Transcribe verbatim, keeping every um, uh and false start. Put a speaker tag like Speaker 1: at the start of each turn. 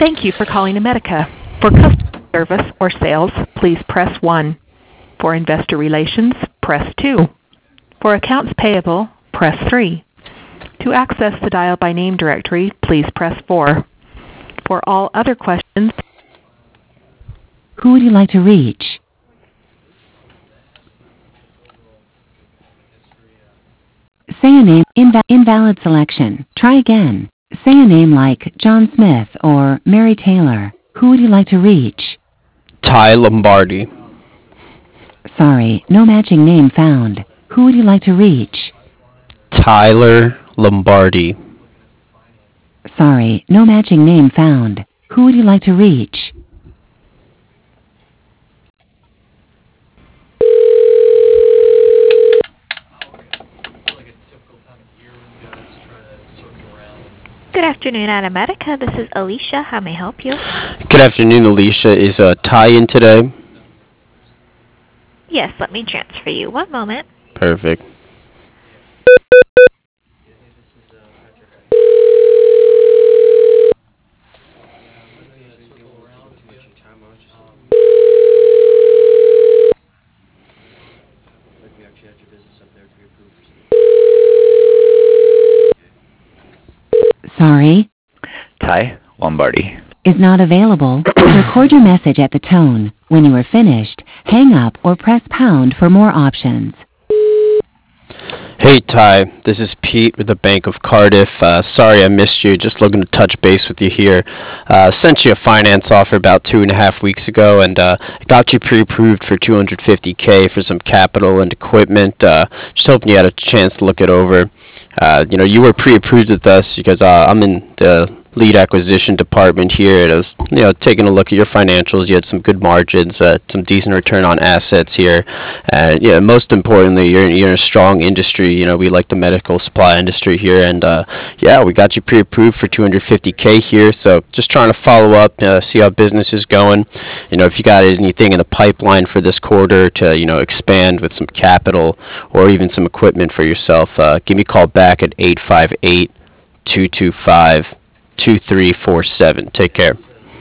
Speaker 1: Thank you for calling America. For customer service or sales, please press one. For investor relations, press two. For accounts payable, press three. To access the dial by name directory, please press four. For all other questions,
Speaker 2: who would you like to reach? Say a name. Inva- invalid selection. Try again. Say a name like John Smith or Mary Taylor. Who would you like to reach?
Speaker 3: Ty Lombardi.
Speaker 2: Sorry, no matching name found. Who would you like to reach?
Speaker 3: Tyler Lombardi.
Speaker 2: Sorry, no matching name found. Who would you like to reach?
Speaker 4: Good afternoon, Animatica. This is Alicia. How may I help you?
Speaker 3: Good afternoon, Alicia. Is uh, Ty in today?
Speaker 4: Yes, let me transfer you. One moment.
Speaker 3: Perfect.
Speaker 2: Sorry,
Speaker 5: Ty Lombardi.
Speaker 2: is not available. Record your message at the tone. When you are finished, hang up or press pound for more options.
Speaker 3: Hey Ty, this is Pete with the Bank of Cardiff. Uh, sorry I missed you. Just looking to touch base with you here. Uh, sent you a finance offer about two and a half weeks ago, and uh, got you pre-approved for two hundred fifty K for some capital and equipment. Uh, just hoping you had a chance to look it over. Uh, you know, you were pre-approved with us because uh, I'm in the lead acquisition department here. It was, you know, taking a look at your financials. You had some good margins, uh, some decent return on assets here, and yeah, most importantly, you're you're in a strong industry. You know, we like the medical supply industry here, and uh, yeah, we got you pre-approved for two hundred fifty K here. So just trying to follow up, uh, see how business is going. You know, if you got anything in the pipeline for this quarter to, you know, expand with some capital or even some equipment for yourself, uh, give me a call back at eight five eight, two two five, two three four seven. Take care.